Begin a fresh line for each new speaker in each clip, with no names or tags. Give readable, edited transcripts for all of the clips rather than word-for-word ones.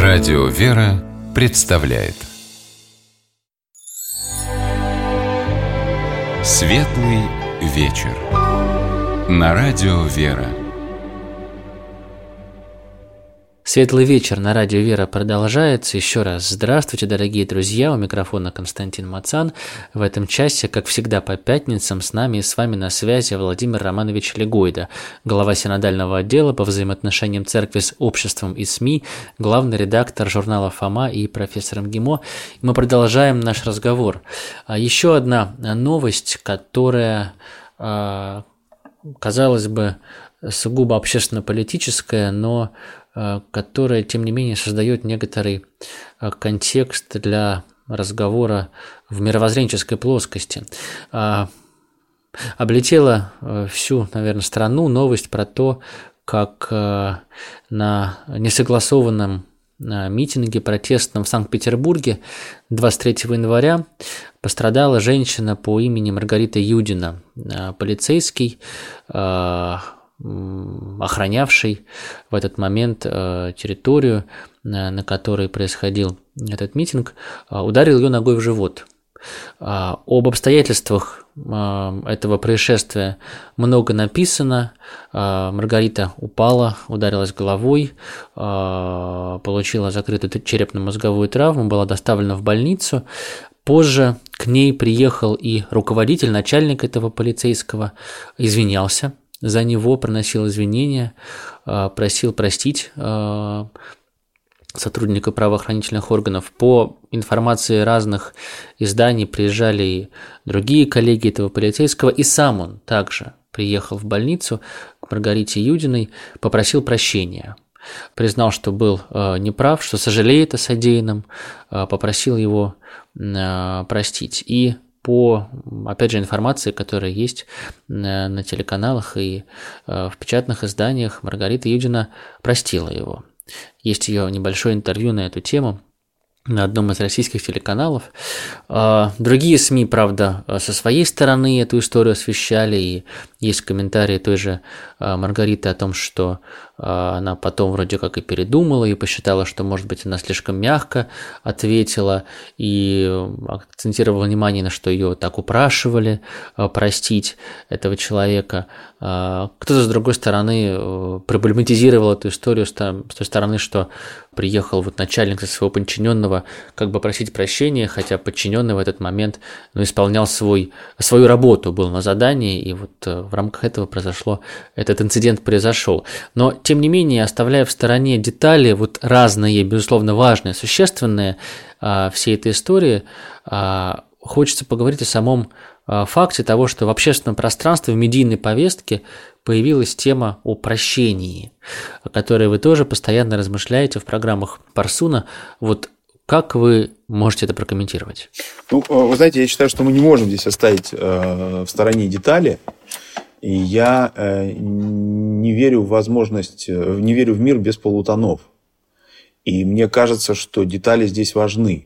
Радио «Вера» представляет Светлый вечер на Радио «Вера».
Светлый вечер на Радио «Вера» продолжается. Еще раз здравствуйте, дорогие друзья. У микрофона Константин Мацан. В этом часе, как всегда по пятницам, с нами и с вами на связи Владимир Романович Легойда, глава синодального отдела по взаимоотношениям церкви с обществом и СМИ, главный редактор журнала «Фома» и профессор МГИМО. Мы продолжаем наш разговор. Еще одна новость, которая, казалось бы, сугубо общественно-политическая, но которая, тем не менее, создает некоторый контекст для разговора в мировоззренческой плоскости. Облетела всю, наверное, страну новость про то, как на несогласованном митинге протестном в Санкт-Петербурге 23 января пострадала женщина по имени Маргарита Юдина, полицейский, охранявший в этот момент территорию, на которой происходил этот митинг, ударил ее ногой в живот. Об обстоятельствах этого происшествия много написано. Маргарита упала, ударилась головой, получила закрытую черепно-мозговую травму, была доставлена в больницу. Позже к ней приехал и руководитель, начальник этого полицейского, извинялся за него, приносил извинения, просил простить сотрудника правоохранительных органов. По информации разных изданий приезжали и другие коллеги этого полицейского, и сам он также приехал в больницу к Маргарите Юдиной, попросил прощения. Признал, что был неправ, что сожалеет о содеянном, попросил его простить. И по, опять же, информации, которая есть на телеканалах и в печатных изданиях, Маргарита Юдина простила его. Есть ее небольшое интервью на эту тему на одном из российских телеканалов. Другие СМИ, правда, со своей стороны эту историю освещали, и есть комментарии той же Маргариты о том, что она потом вроде как и передумала и посчитала, что, может быть, она слишком мягко ответила, и акцентировала внимание на, что ее так упрашивали простить этого человека. Кто-то, с другой стороны, проблематизировал эту историю с той стороны, что приехал вот начальник со своего подчиненного как бы просить прощения, хотя подчиненный в этот момент исполнял свою работу, был на задании, и вот в рамках этого этот инцидент произошел. Но, тем не менее, оставляя в стороне детали, вот разные, безусловно, важные, существенные всей этой истории, хочется поговорить о самом факте того, что в общественном пространстве, в медийной повестке появилась тема о прощении, о которой вы тоже постоянно размышляете в программах Парсуна. Вот как вы можете это прокомментировать?
Вы знаете, я считаю, что мы не можем здесь оставить в стороне детали. И я не верю в мир без полутонов. И мне кажется, что детали здесь важны.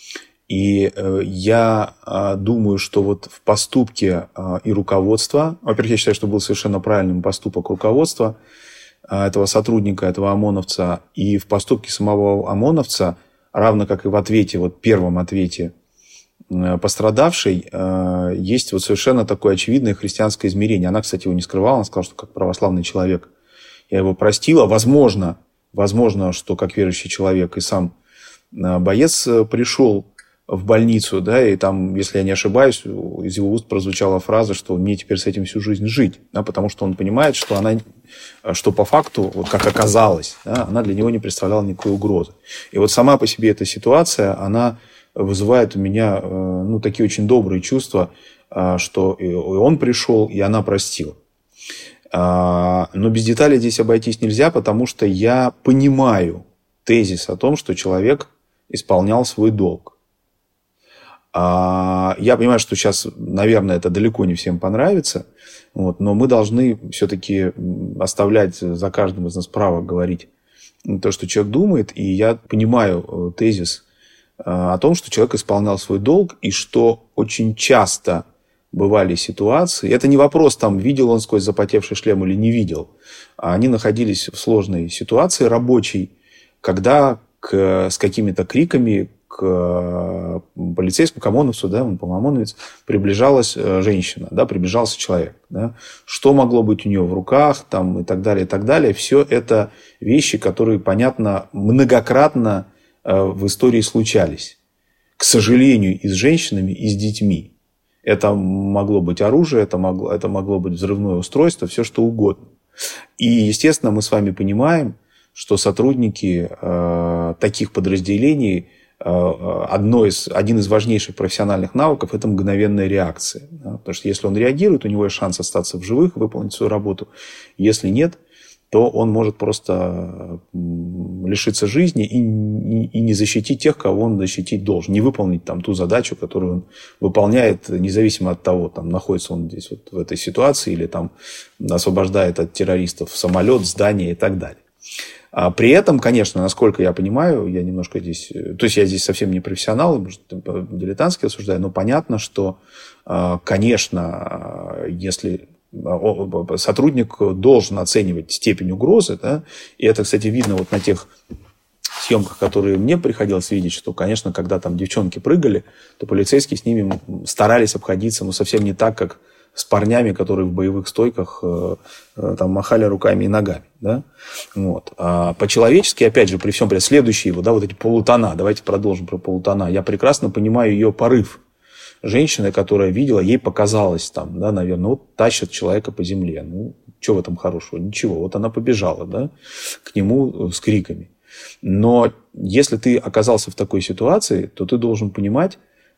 И я думаю, что вот в поступке и руководства, во-первых, я считаю, что был совершенно правильным поступок руководства этого сотрудника, этого ОМОНовца, и в поступке самого ОМОНовца, равно как и в ответе, вот первом ответе пострадавшей, есть вот совершенно такое очевидное христианское измерение. Она, кстати, его не скрывала, она сказала, что как православный человек я его простила. Возможно, что как верующий человек и сам боец пришел в больницу, да, и там, если я не ошибаюсь, из его уст прозвучала фраза, что мне теперь с этим всю жизнь жить, да, потому что он понимает, что по факту, вот как оказалось, да, она для него не представляла никакой угрозы. И вот сама по себе эта ситуация, она вызывает у меня такие очень добрые чувства, что и он пришел, и она простила. Но без деталей здесь обойтись нельзя, потому что я понимаю тезис о том, что человек исполнял свой долг. Я понимаю, что сейчас, наверное, это далеко не всем понравится, но мы должны все-таки оставлять за каждым из нас право говорить то, что человек думает. И я понимаю тезис о том, что человек исполнял свой долг, и что очень часто бывали ситуации. Это не вопрос, видел он сквозь запотевший шлем или не видел. Они находились в сложной ситуации рабочей, когда с какими-то криками к полицейскому, к ОМОНовцу, да, он, по-моему, ОМОНовец, приближалась женщина, да, приближался человек. Да, что могло быть у нее в руках там, и так далее, и так далее. Все это вещи, которые, понятно, многократно в истории случались. К сожалению, и с женщинами, и с детьми. Это могло быть оружие, это могло быть взрывное устройство, все что угодно. И, естественно, мы с вами понимаем, что сотрудники таких подразделений, один из важнейших профессиональных навыков – это мгновенная реакция. Да? Потому что если он реагирует, у него есть шанс остаться в живых, выполнить свою работу. Если нет, то он может просто лишиться жизни и не защитить тех, кого он защитить должен. Не выполнить там ту задачу, которую он выполняет, независимо от того, там, находится он здесь вот в этой ситуации или там освобождает от террористов самолет, здание и так далее. А при этом, конечно, насколько я понимаю, я немножко здесь... То есть, я здесь совсем не профессионал, может, дилетантски рассуждаю, но понятно, что, конечно, если... сотрудник должен оценивать степень угрозы, да, и это, кстати, видно вот на тех съемках, которые мне приходилось видеть, что, конечно, когда там девчонки прыгали, то полицейские с ними старались обходиться, но совсем не так, как с парнями, которые в боевых стойках там махали руками и ногами, да, вот. А по-человечески, опять же, при всем при следующие вот, да, вот эти полутона, давайте продолжим про полутона, я прекрасно понимаю ее порыв. Женщина, которая видела, ей показалось там, да, наверное, вот тащит человека по земле. Ну, что в этом хорошего? Ничего. Вот она побежала, да, к нему с криками. Но если ты оказался в такой ситуации, то ты должен понимать,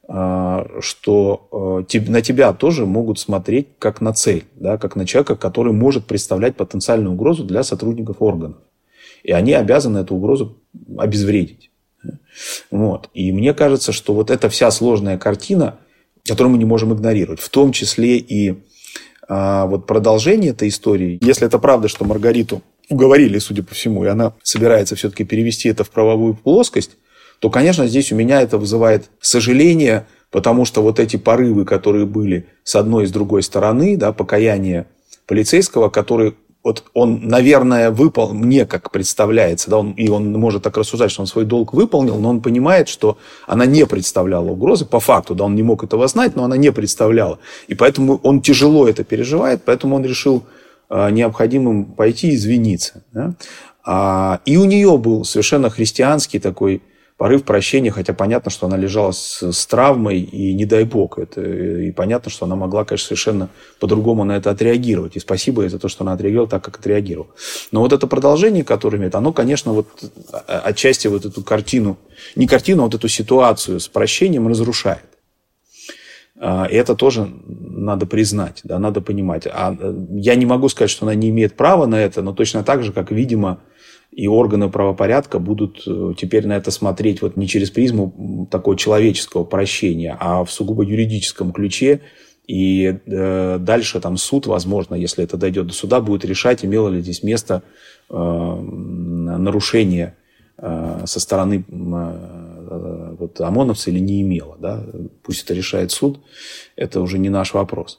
что на тебя тоже могут смотреть как на цель, да, как на человека, который может представлять потенциальную угрозу для сотрудников органов. И они обязаны эту угрозу обезвредить. Вот. И мне кажется, что вот эта вся сложная картина, которую мы не можем игнорировать, в том числе и вот продолжение этой истории. Если это правда, что Маргариту уговорили, судя по всему, и она собирается все-таки перевести это в правовую плоскость, то, конечно, здесь у меня это вызывает сожаление, потому что вот эти порывы, которые были с одной и с другой стороны, да, покаяние полицейского, который... Вот он, наверное, выполнил, мне как представляется, да, он может так рассуждать, что он свой долг выполнил, но он понимает, что она не представляла угрозы, по факту, да, он не мог этого знать, но она не представляла. И поэтому он тяжело это переживает, поэтому он решил необходимым пойти и извиниться. Да. И у нее был совершенно христианский такой порыв прощения, хотя понятно, что она лежала с травмой, и не дай бог. И понятно, что она могла, конечно, совершенно по-другому на это отреагировать. И спасибо ей за то, что она отреагировала так, как отреагировала. Но вот это продолжение, которое имеет, оно, конечно, вот отчасти вот эту картину, не картину, а вот эту ситуацию с прощением разрушает. И это тоже надо признать, да, надо понимать. Я не могу сказать, что она не имеет права на это, но точно так же, как, видимо, и органы правопорядка будут теперь на это смотреть вот не через призму такого человеческого прощения, а в сугубо юридическом ключе. И дальше там суд, возможно, если это дойдет до суда, будет решать, имело ли здесь место нарушение со стороны вот, ОМОНовца или не имело. Да? Пусть это решает суд, это уже не наш вопрос.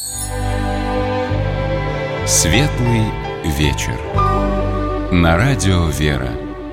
Светлый вечер. На радио «Вера».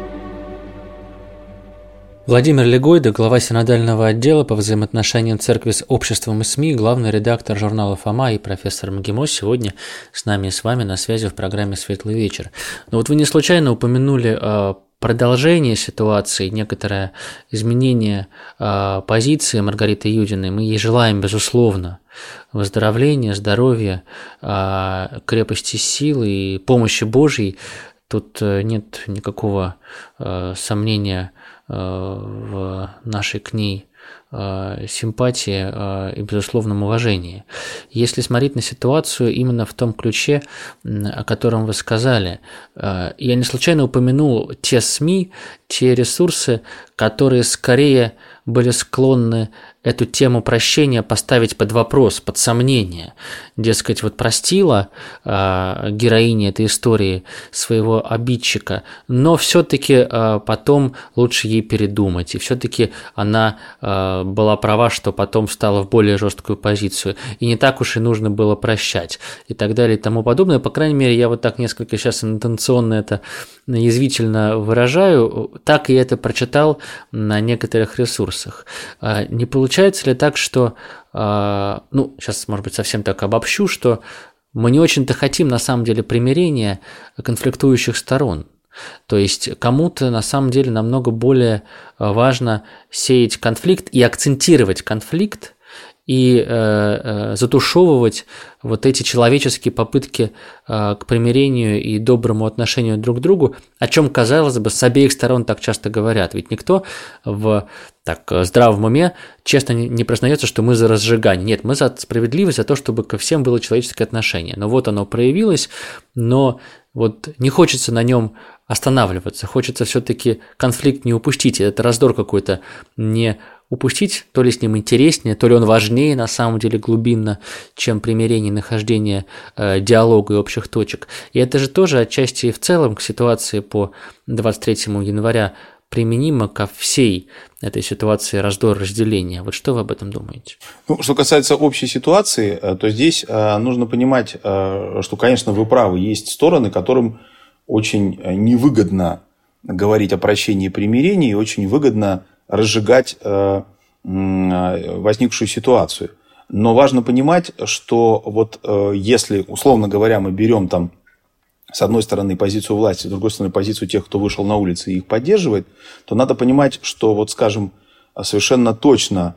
Владимир Легойда, глава синодального отдела по взаимоотношениям церкви с обществом и СМИ, главный редактор журнала «Фома» и профессор МГИМО сегодня с нами и с вами на связи в программе «Светлый вечер». Но вот вы не случайно упомянули продолжение ситуации, некоторое изменение позиции Маргариты Юдиной. Мы ей желаем, безусловно, выздоровления, здоровья, крепости сил и помощи Божьей. Тут нет никакого сомнения в нашей к ней симпатии и безусловном уважении. Если смотреть на ситуацию именно в том ключе, о котором вы сказали, я не случайно упомянул те СМИ, те ресурсы, которые скорее были склонны эту тему прощения поставить под вопрос, под сомнение. Дескать, вот простила героиня этой истории своего обидчика, но все-таки потом лучше ей передумать. И все-таки она была права, что потом встала в более жесткую позицию. И не так уж и нужно было прощать. И так далее и тому подобное. По крайней мере, я вот так несколько сейчас интенционно это язвительно выражаю. так я это прочитал на некоторых ресурсах. Не получается ли так, что, сейчас, может быть, совсем так обобщу, что мы не очень-то хотим, на самом деле, примирения конфликтующих сторон? То есть кому-то на самом деле намного более важно сеять конфликт и акцентировать конфликт и затушевывать вот эти человеческие попытки к примирению и доброму отношению друг к другу, о чем, казалось бы, с обеих сторон так часто говорят. Ведь никто в здравом уме честно не признается, что мы за разжигание. Нет, мы за справедливость, за то, чтобы ко всем было человеческое отношение. Но вот оно проявилось, но вот не хочется на нем останавливаться, хочется все-таки конфликт не упустить, этот раздор какой-то не упустить, то ли с ним интереснее, то ли он важнее на самом деле глубинно, чем примирение, нахождение диалога и общих точек. И это же тоже отчасти и в целом к ситуации по 23 января применимо ко всей этой ситуации раздора, разделения. Вот что вы об этом думаете?
Что касается общей ситуации, то здесь нужно понимать, что, конечно, вы правы, есть стороны, которым очень невыгодно говорить о прощении и примирении, и очень выгодно разжигать возникшую ситуацию. Но важно понимать, что вот если, условно говоря, мы берем там с одной стороны позицию власти, с другой стороны позицию тех, кто вышел на улицы и их поддерживает, то надо понимать, что вот, скажем, совершенно точно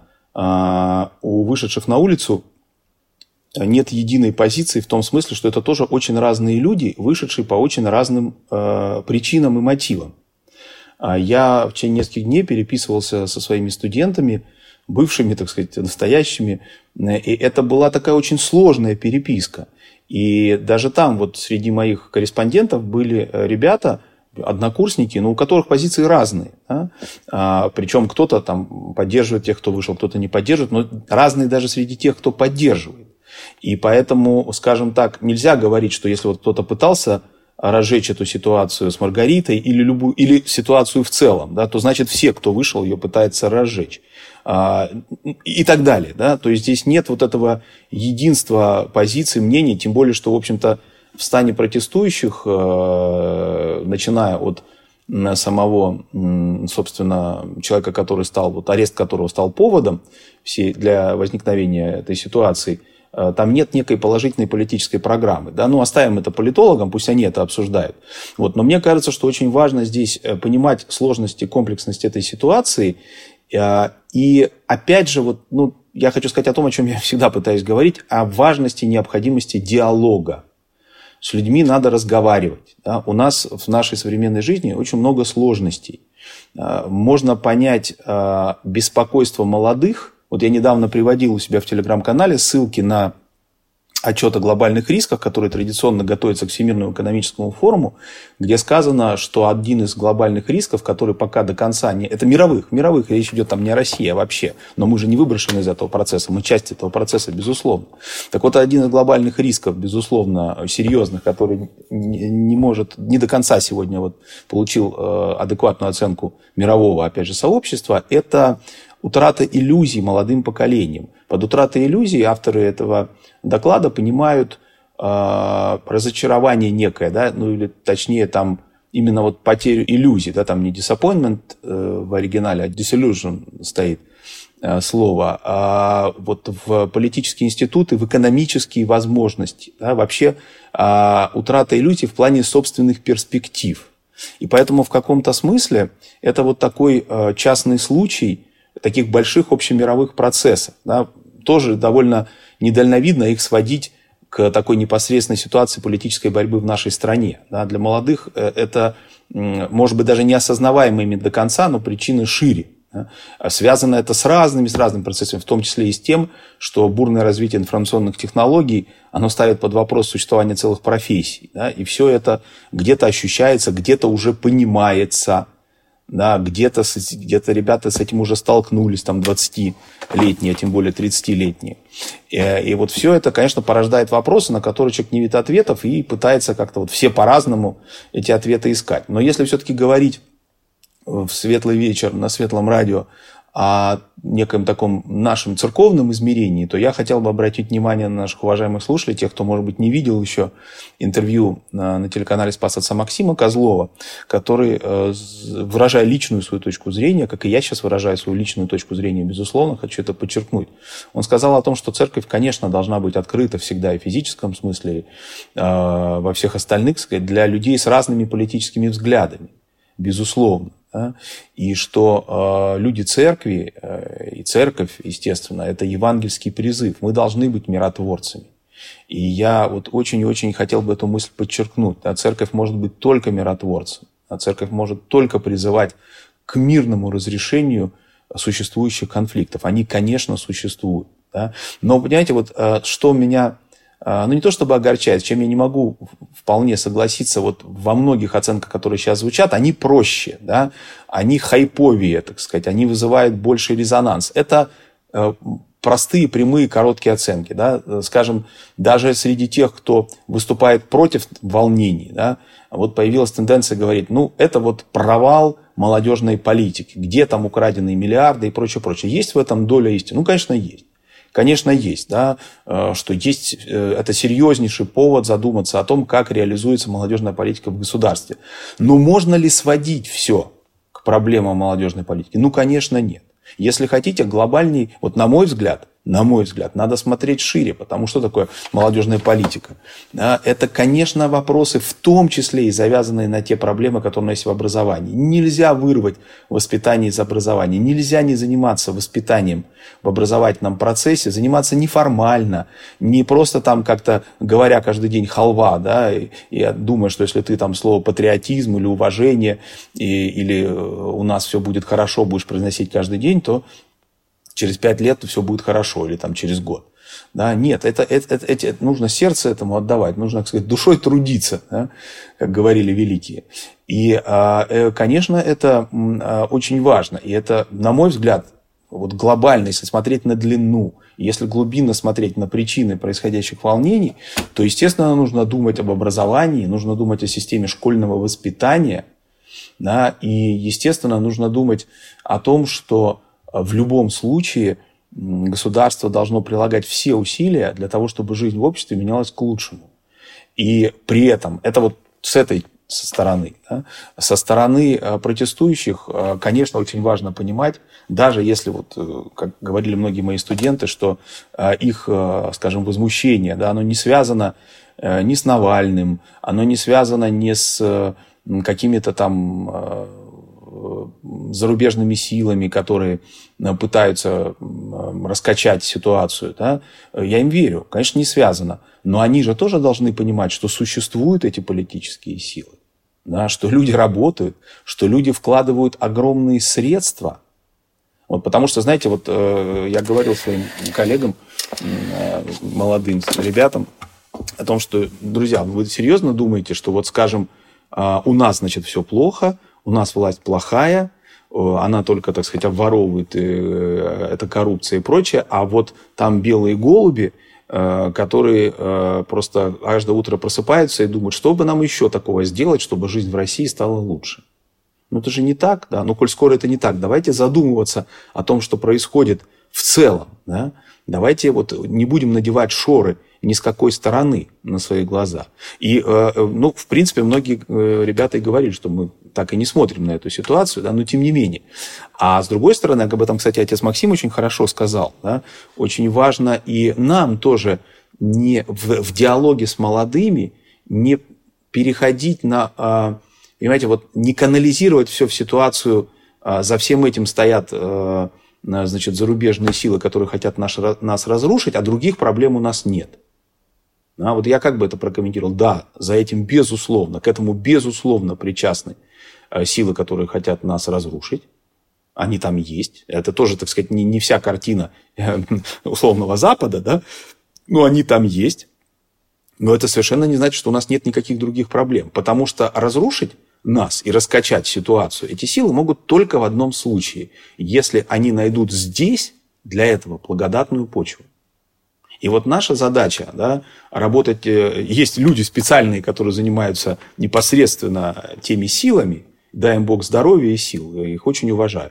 у вышедших на улицу нет единой позиции в том смысле, что это тоже очень разные люди, вышедшие по очень разным причинам и мотивам. Я в течение нескольких дней переписывался со своими студентами, бывшими, так сказать, настоящими, и это была такая очень сложная переписка. И даже там вот среди моих корреспондентов были ребята, однокурсники, но у которых позиции разные. Да? Причем кто-то там поддерживает тех, кто вышел, кто-то не поддерживает, но разные даже среди тех, кто поддерживает. И поэтому, скажем так, нельзя говорить, что если вот кто-то пытался разжечь эту ситуацию с Маргаритой или ситуацию в целом, да, то значит все, кто вышел, ее пытается разжечь. И так далее. Да? То есть здесь нет вот этого единства позиций, мнений, тем более, что, в общем-то, в стане протестующих, начиная от самого, собственно, человека, который стал, вот арест которого стал поводом для возникновения этой ситуации, там нет некой положительной политической программы. Да? Ну, оставим это политологам, пусть они это обсуждают. Вот. Но мне кажется, что очень важно здесь понимать сложность и комплексность этой ситуации. И опять же, вот, я хочу сказать о том, о чем я всегда пытаюсь говорить, о важности и необходимости диалога. С людьми надо разговаривать. Да? У нас в нашей современной жизни очень много сложностей. Можно понять беспокойство молодых. Вот я недавно приводил у себя в телеграм-канале ссылки на отчет о глобальных рисках, который традиционно готовится к Всемирному экономическому форуму, где сказано, что один из глобальных рисков, который пока до конца не... Это мировых, речь идет там не о России, а вообще. Но мы же не выброшены из этого процесса, мы часть этого процесса, безусловно. Так вот, один из глобальных рисков, безусловно, серьезных, который не до конца сегодня вот получил адекватную оценку мирового, опять же, сообщества, это утрата иллюзий молодым поколением. Под утратой иллюзий авторы этого доклада понимают разочарование некое, да, или точнее там именно вот потерю иллюзий, да, там не disappointment в оригинале, а disillusion стоит слово, а вот в политические институты, в экономические возможности, да, вообще утрата иллюзий в плане собственных перспектив. И поэтому в каком-то смысле это вот такой частный случай таких больших общемировых процессов. Да, тоже довольно недальновидно их сводить к такой непосредственной ситуации политической борьбы в нашей стране. Да, для молодых это, может быть, даже неосознаваемыми до конца, но причины шире. Да. Связано это с разными процессами, в том числе и с тем, что бурное развитие информационных технологий, оно ставит под вопрос существование целых профессий. Да, и все это где-то ощущается, где-то уже понимается. Да, где-то ребята с этим уже столкнулись, там 20-летние, а тем более 30-летние. И вот все это, конечно, порождает вопросы, на которые человек не видит ответов и пытается как-то вот все по-разному эти ответы искать. Но если все-таки говорить в светлый вечер на Светлом радио о неком таком нашем церковном измерении, то я хотел бы обратить внимание на наших уважаемых слушателей, тех, кто, может быть, не видел еще интервью на телеканале «Спас отца» Максима Козлова, который, выражая личную свою точку зрения, как и я сейчас выражаю свою личную точку зрения, безусловно, хочу это подчеркнуть. Он сказал о том, что церковь, конечно, должна быть открыта всегда и в физическом смысле, и во всех остальных, сказать, для людей с разными политическими взглядами, безусловно. Да? И что люди церкви и церковь, естественно, это евангельский призыв. Мы должны быть миротворцами. И я вот очень-очень хотел бы эту мысль подчеркнуть. Да? Церковь может быть только миротворцем. А церковь может только призывать к мирному разрешению существующих конфликтов. Они, конечно, существуют. Да? Но, понимаете, вот что меня... Ну, не то чтобы огорчает, с чем я не могу вполне согласиться, вот во многих оценках, которые сейчас звучат, они проще, да? Они хайповее, так сказать, они вызывают больший резонанс. Это простые, прямые, короткие оценки. Да? Скажем, даже среди тех, кто выступает против волнений, да, вот появилась тенденция говорить, ну, это вот провал молодежной политики, где там украденные миллиарды и прочее, прочее. Есть в этом доля истины? Ну, конечно, есть. Конечно, есть, да, что есть, это серьезнейший повод задуматься о том, как реализуется молодежная политика в государстве. Но можно ли сводить все к проблемам молодежной политики? Ну, конечно, нет. Если хотите, глобальней, вот на мой взгляд, надо смотреть шире, потому что такое молодежная политика. Да, это, конечно, вопросы, в том числе и завязанные на те проблемы, которые у нас есть в образовании. Нельзя вырвать воспитание из образования, нельзя не заниматься воспитанием в образовательном процессе, заниматься неформально, не просто там как-то говоря каждый день халва, да, и думая, что если ты там слово патриотизм или уважение, или у нас все будет хорошо, будешь произносить каждый день, то через 5 лет все будет хорошо, или там через год. Да, нет, это нужно сердце этому отдавать, нужно, так сказать, душой трудиться, да, как говорили великие. И, конечно, это очень важно. И это, на мой взгляд, вот глобально, если смотреть на длину, если глубинно смотреть на причины происходящих волнений, то, естественно, нужно думать об образовании, нужно думать о системе школьного воспитания, да, и, естественно, нужно думать о том, что в любом случае государство должно прилагать все усилия для того, чтобы жизнь в обществе менялась к лучшему. И при этом, это вот со стороны. Да? Со стороны протестующих, конечно, очень важно понимать, даже если, вот, как говорили многие мои студенты, что их, скажем, возмущение, да, оно не связано ни с Навальным, оно не связано ни с какими-то там зарубежными силами, которые пытаются раскачать ситуацию, да, я им верю, конечно, не связано. Но они же тоже должны понимать, что существуют эти политические силы, да, что люди работают, что люди вкладывают огромные средства. Вот, потому что, знаете, вот я говорил своим коллегам, молодым ребятам, о том, что, друзья, вы серьезно думаете, что вот, скажем, у нас, значит, все плохо, у нас власть плохая, она только, так сказать, обворовывает, это коррупция и прочее, а вот там белые голуби, которые просто каждое утро просыпаются и думают, что бы нам еще такого сделать, чтобы жизнь в России стала лучше. Ну, это же не так, да, ну, коль скоро это не так, давайте задумываться о том, что происходит в целом, да, давайте вот не будем надевать шоры ни с какой стороны на свои глаза. И, ну, в принципе, многие ребята и говорили, что мы так и не смотрим на эту ситуацию, да, но тем не менее. А с другой стороны, об этом, кстати, отец Максим очень хорошо сказал, да, очень важно и нам тоже не в диалоге с молодыми не переходить на, понимаете, вот не канализировать все в ситуацию, за всем этим стоят, значит, зарубежные силы, которые хотят нас разрушить, а других проблем у нас нет. А вот я как бы это прокомментировал? Да, за этим безусловно, к этому безусловно причастны силы, которые хотят нас разрушить. Они там есть. Это тоже, так сказать, не вся картина условного Запада, да? Но они там есть. Но это совершенно не значит, что у нас нет никаких других проблем. Потому что разрушить нас и раскачать ситуацию эти силы могут только в одном случае. Если они найдут здесь для этого благодатную почву. И вот наша задача, да, работать, есть люди специальные, которые занимаются непосредственно теми силами, дай им Бог здоровья и сил, я их очень уважаю.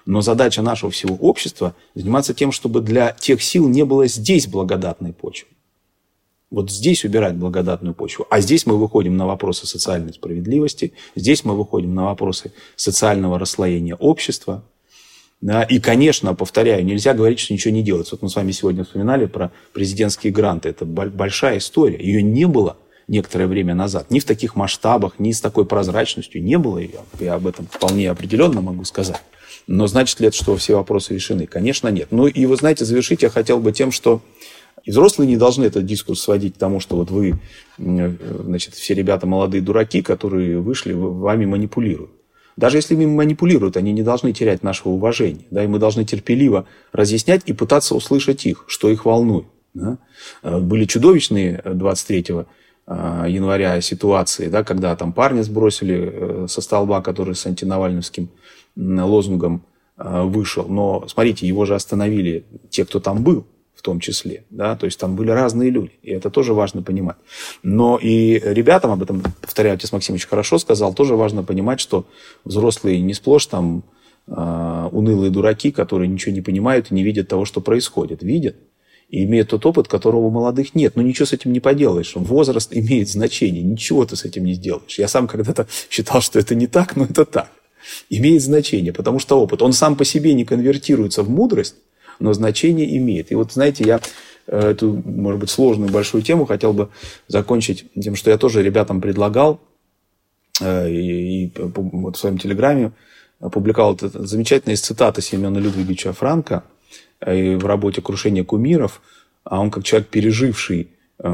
Но задача нашего всего общества заниматься тем, чтобы для тех сил не было здесь благодатной почвы. Вот здесь убирать благодатную почву. А здесь мы выходим на вопросы социальной справедливости, здесь мы выходим на вопросы социального расслоения общества. Да? И, конечно, повторяю, нельзя говорить, что ничего не делается. Вот мы с вами сегодня вспоминали про президентские гранты. Это большая история. Ее не было некоторое время назад. Ни в таких масштабах, ни с такой прозрачностью не было ее. Я об этом вполне определенно могу сказать. Но значит ли это, что все вопросы решены? Конечно, нет. Ну и, вы знаете, завершить я хотел бы тем, что и взрослые не должны этот дискурс сводить к тому, что вот вы, значит, все ребята молодые дураки, которые вышли, вами манипулируют. Даже если ими манипулируют, они не должны терять нашего уважения. Да, и мы должны терпеливо разъяснять и пытаться услышать их, что их волнует. Да. Были чудовищные 23 января ситуации, да, когда там парня сбросили со столба, который с антинавальновским лозунгом вышел. Но, смотрите, его же остановили те, кто там был. В том числе, да, то есть там были разные люди, и это тоже важно понимать. Но и ребятам, об этом, повторяю, отец Максимович хорошо сказал, тоже важно понимать, что взрослые не сплошь там унылые дураки, которые ничего не понимают и не видят того, что происходит. Видят и имеют тот опыт, которого у молодых нет. Но ничего с этим не поделаешь. Возраст имеет значение, ничего ты с этим не сделаешь. Я сам когда-то считал, что это не так, но это так. Имеет значение, потому что опыт, он сам по себе не конвертируется в мудрость, но значение имеет. И вот, знаете, я эту, может быть, сложную большую тему хотел бы закончить тем, что я тоже ребятам предлагал и вот в своем телеграме опубликовал замечательные цитаты Семена Людвиговича Франка и в работе «Крушение кумиров». А он, как человек, переживший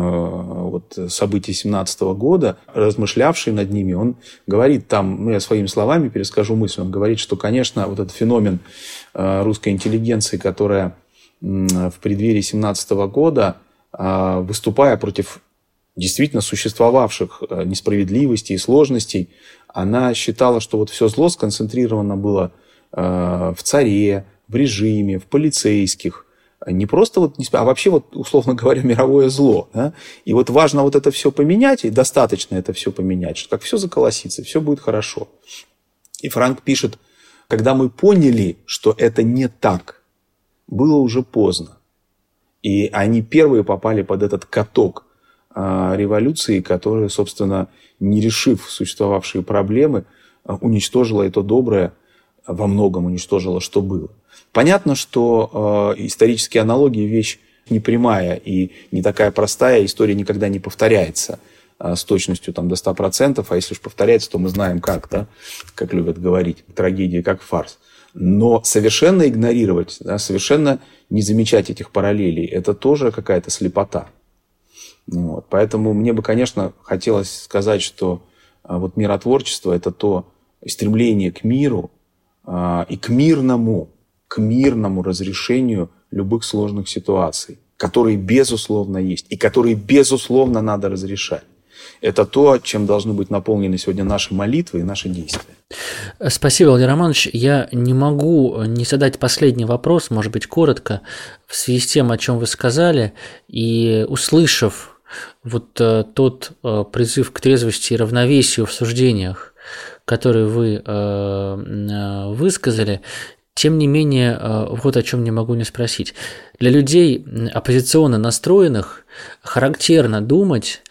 вот события 17 года, размышлявший над ними, он говорит там, ну, я своими словами перескажу мысль, он говорит, что, конечно, вот этот феномен русской интеллигенции, которая в преддверии 17 года, выступая против действительно существовавших несправедливостей и сложностей, она считала, что вот все зло сконцентрировано было в царе, в режиме, в полицейских, не просто вот, а вообще, вот, условно говоря, мировое зло. Да? И вот важно вот это все поменять, и достаточно это все поменять, что как все заколосится, все будет хорошо. И Франк пишет, когда мы поняли, что это не так, было уже поздно. И они первые попали под этот каток революции, которая, собственно, не решив существовавшие проблемы, уничтожила это доброе, во многом уничтожила, что было. Понятно, что исторические аналогии – вещь непрямая и не такая простая. История никогда не повторяется с точностью там, до 100%. А если уж повторяется, то мы знаем как, да? Как любят говорить, трагедия как фарс. Но совершенно игнорировать, да, совершенно не замечать этих параллелей – это тоже какая-то слепота. Вот. Поэтому мне бы, конечно, хотелось сказать, что вот миротворчество – это то стремление к миру и к мирному разрешению любых сложных ситуаций, которые, безусловно, есть, и которые, безусловно, надо разрешать. Это то, чем должны быть наполнены сегодня наши молитвы и наши действия.
Спасибо, Владимир Романович. Я не могу не задать последний вопрос, может быть, коротко, в связи с тем, о чем вы сказали, и услышав вот тот призыв к трезвости и равновесию в суждениях, который вы высказали, тем не менее, вот о чем не могу не спросить. Для людей оппозиционно настроенных характерно думать,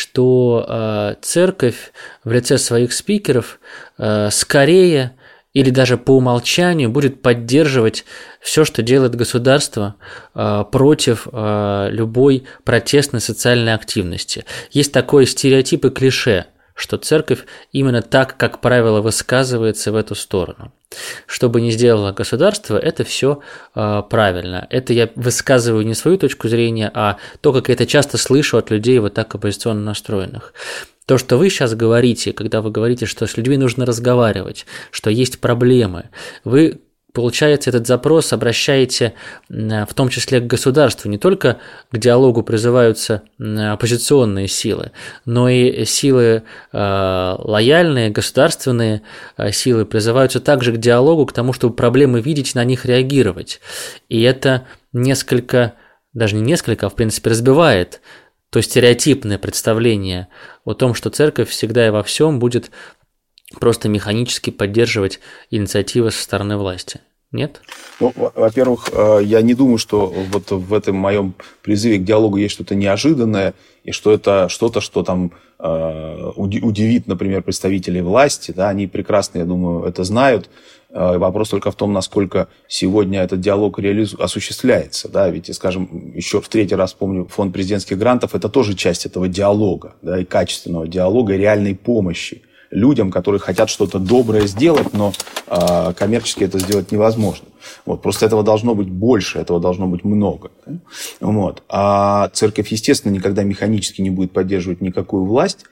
что церковь в лице своих спикеров скорее или даже по умолчанию будет поддерживать все, что делает государство против любой протестной социальной активности. Есть такой стереотип и клише, что церковь именно так, как правило, высказывается в эту сторону. Что бы ни сделало государство, это все правильно. Это я высказываю не свою точку зрения, а то, как я это часто слышу от людей вот так оппозиционно настроенных. То, что вы сейчас говорите, когда вы говорите, что с людьми нужно разговаривать, что есть проблемы, вы, получается, этот запрос обращаете в том числе к государству. Не только к диалогу призываются оппозиционные силы, но и силы лояльные, государственные силы призываются также к диалогу, к тому, чтобы проблемы видеть, на них реагировать. И это несколько, даже не несколько, а в принципе разбивает то стереотипное представление о том, что церковь всегда и во всем будет просто механически поддерживать инициативы со стороны власти. Нет?
Ну, во-первых, я не думаю, что вот в этом моем призыве к диалогу есть что-то неожиданное, и что это что-то, что там удивит, например, представителей власти. Да, они прекрасно, я думаю, это знают. Вопрос только в том, насколько сегодня этот диалог осуществляется. Да? Ведь, скажем, еще в третий раз помню, фонд президентских грантов – это тоже часть этого диалога, да, и качественного диалога, и реальной помощи людям, которые хотят что-то доброе сделать, но коммерчески это сделать невозможно. Вот, просто этого должно быть больше, этого должно быть много. Да? Вот. А церковь, естественно, никогда механически не будет поддерживать никакую власть,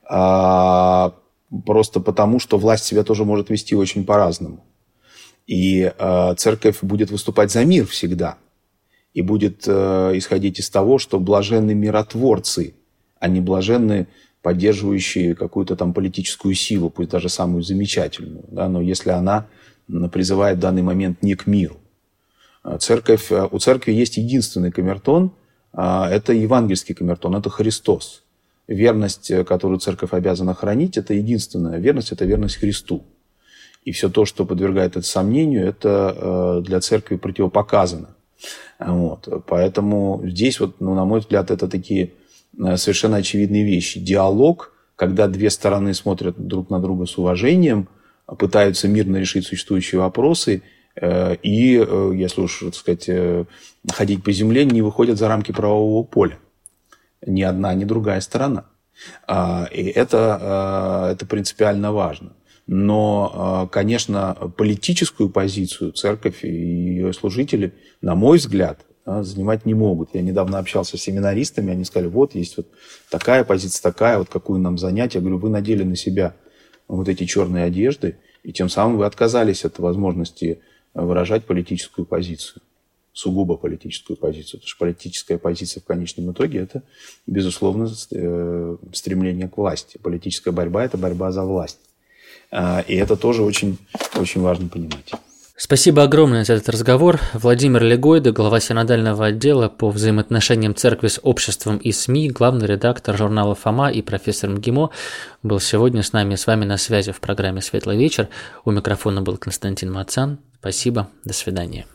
просто потому, что власть себя тоже может вести очень по-разному. И церковь будет выступать за мир всегда. И будет исходить из того, что блаженны миротворцы, а не блаженны поддерживающие какую-то там политическую силу, пусть даже самую замечательную, да, но если она призывает в данный момент не к миру. У церкви есть единственный камертон, это евангельский камертон, это Христос. Верность, которую церковь обязана хранить, это единственная верность, это верность Христу. И все то, что подвергает это сомнению, это для церкви противопоказано. Вот. Поэтому здесь, вот, на мой взгляд, это такие совершенно очевидные вещи. Диалог, когда две стороны смотрят друг на друга с уважением, пытаются мирно решить существующие вопросы, и, если уж, так сказать, ходить по земле, не выходят за рамки правового поля. Ни одна, ни другая сторона. И это принципиально важно. Но, конечно, политическую позицию церковь и ее служители, на мой взгляд, занимать не могут. Я недавно общался с семинаристами, они сказали, вот есть вот такая позиция, такая, вот какую нам занять. Я говорю, вы надели на себя вот эти черные одежды, и тем самым вы отказались от возможности выражать политическую позицию, сугубо политическую позицию. Потому что политическая позиция в конечном итоге – это, безусловно, стремление к власти. Политическая борьба – это борьба за власть. И это тоже очень, очень важно понимать.
Спасибо огромное за этот разговор. Владимир Легойда, глава синодального отдела по взаимоотношениям церкви с обществом и СМИ, главный редактор журнала «Фома» и профессор МГИМО, был сегодня с вами на связи в программе «Светлый вечер». У микрофона был Константин Мацан. Спасибо. До свидания.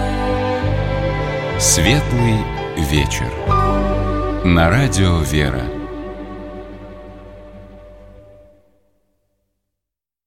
Светлый вечер. На радио «Вера».